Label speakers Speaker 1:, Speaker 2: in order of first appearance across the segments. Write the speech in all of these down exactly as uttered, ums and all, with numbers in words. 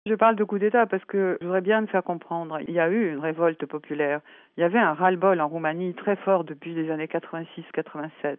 Speaker 1: Je parle de coup d'État parce que je voudrais bien me faire comprendre. Il y a eu une révolte populaire. Il y avait un ras-le-bol en Roumanie très fort depuis les années quatre-vingt-six quatre-vingt-sept.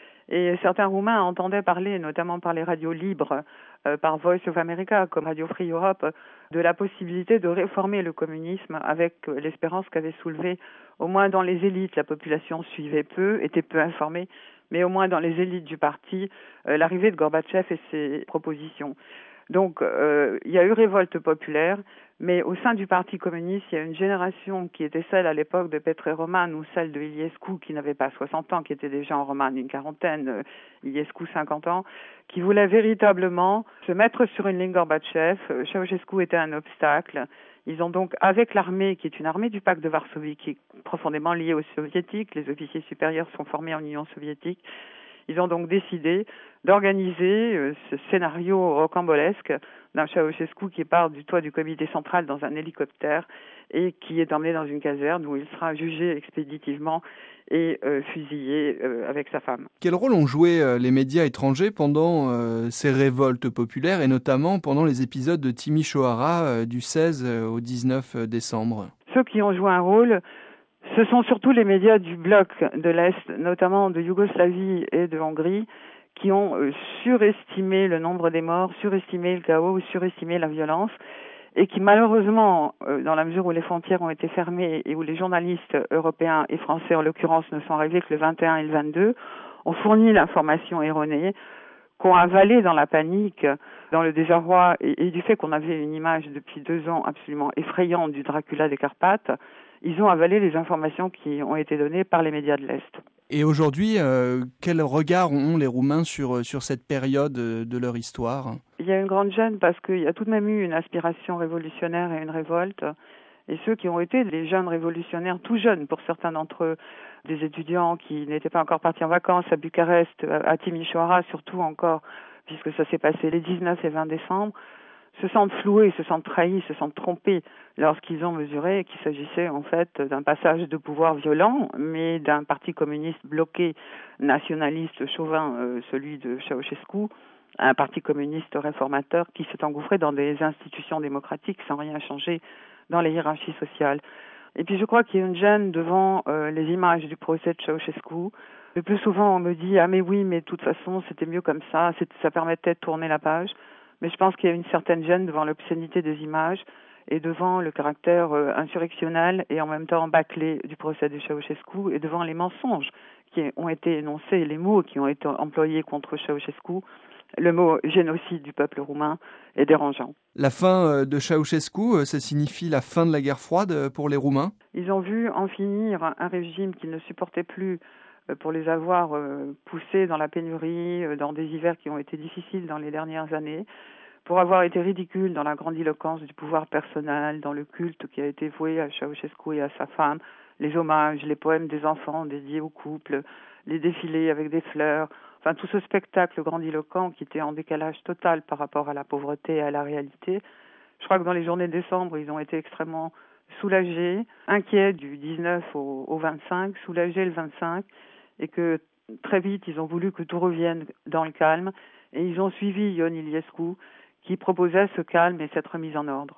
Speaker 1: Et certains Roumains entendaient parler, notamment par les radios libres, euh, par Voice of America, comme Radio Free Europe, de la possibilité de réformer le communisme avec l'espérance qu'avait soulevé, au moins dans les élites, la population suivait peu, était peu informée, mais au moins dans les élites du parti, euh, l'arrivée de Gorbatchev et ses propositions. Donc, euh, il y a eu révolte populaire, mais au sein du Parti communiste, il y a une génération qui était celle à l'époque de Petre Roman ou celle de Iliescu, qui n'avait pas soixante ans, qui était déjà en Roman une quarantaine, euh, Iliescu cinquante ans, qui voulait véritablement se mettre sur une ligne Gorbatchev. Euh, Ceausescu était un obstacle. Ils ont donc, avec l'armée, qui est une armée du pacte de Varsovie, qui est profondément liée aux soviétiques, les officiers supérieurs sont formés en Union soviétique, ils ont donc décidé d'organiser euh, ce scénario rocambolesque d'un Ceausescu qui part du toit du comité central dans un hélicoptère et qui est emmené dans une caserne où il sera jugé expéditivement et euh, fusillé euh, avec sa femme.
Speaker 2: Quel rôle ont joué euh, les médias étrangers pendant euh, ces révoltes populaires et notamment pendant les épisodes de Timișoara euh, du seize au dix-neuf décembre?
Speaker 1: Ceux qui ont joué un rôle, ce sont surtout les médias du bloc de l'Est, notamment de Yougoslavie et de Hongrie, qui ont euh, surestimé le nombre des morts, surestimé le chaos, surestimé la violence, et qui malheureusement, euh, dans la mesure où les frontières ont été fermées et où les journalistes européens et français en l'occurrence ne sont arrivés que le vingt et un et le vingt-deux, ont fourni l'information erronée, qu'ont avalé dans la panique, dans le désarroi et, et du fait qu'on avait une image depuis deux ans absolument effrayante du Dracula des Carpates. Ils ont avalé les informations qui ont été données par les médias de l'Est.
Speaker 2: Et aujourd'hui, euh, quel regard ont les Roumains sur, sur cette période de leur histoire?
Speaker 1: Il y a une grande gêne parce qu'il y a tout de même eu une aspiration révolutionnaire et une révolte. Et ceux qui ont été les jeunes révolutionnaires, tout jeunes pour certains d'entre eux, des étudiants qui n'étaient pas encore partis en vacances à Bucarest, à Timișoara surtout encore, puisque ça s'est passé les dix-neuf et vingt décembre, se sentent floués, se sentent trahis, se sentent trompés lorsqu'ils ont mesuré qu'il s'agissait en fait d'un passage de pouvoir violent, mais d'un parti communiste bloqué, nationaliste, chauvin, euh, celui de Ceausescu, un parti communiste réformateur qui s'est engouffré dans des institutions démocratiques sans rien changer dans les hiérarchies sociales. Et puis je crois qu'il y a une gêne devant euh, les images du procès de Ceausescu. Le plus souvent on me dit « Ah mais oui, mais de toute façon c'était mieux comme ça, ça permettait de tourner la page ». Mais je pense qu'il y a une certaine gêne devant l'obscénité des images et devant le caractère euh, insurrectionnel et en même temps bâclé du procès de Ceausescu et devant les mensonges qui ont été énoncés, les mots qui ont été employés contre Ceausescu. Le mot génocide du peuple roumain est dérangeant.
Speaker 2: La fin de Ceausescu, ça signifie la fin de la guerre froide pour les Roumains?
Speaker 1: Ils ont vu en finir un régime qu'ils ne supportaient plus pour les avoir poussés dans la pénurie, dans des hivers qui ont été difficiles dans les dernières années, pour avoir été ridicules dans la grandiloquence du pouvoir personnel, dans le culte qui a été voué à Ceausescu et à sa femme, les hommages, les poèmes des enfants dédiés au couple, les défilés avec des fleurs, enfin tout ce spectacle grandiloquent qui était en décalage total par rapport à la pauvreté et à la réalité. Je crois que dans les journées de décembre, ils ont été extrêmement soulagés, inquiets du dix-neuf au, au vingt-cinq, soulagés le vingt-cinq, et que très vite, ils ont voulu que tout revienne dans le calme, et ils ont suivi Ion Iliescu, qui proposait ce calme et cette remise en ordre.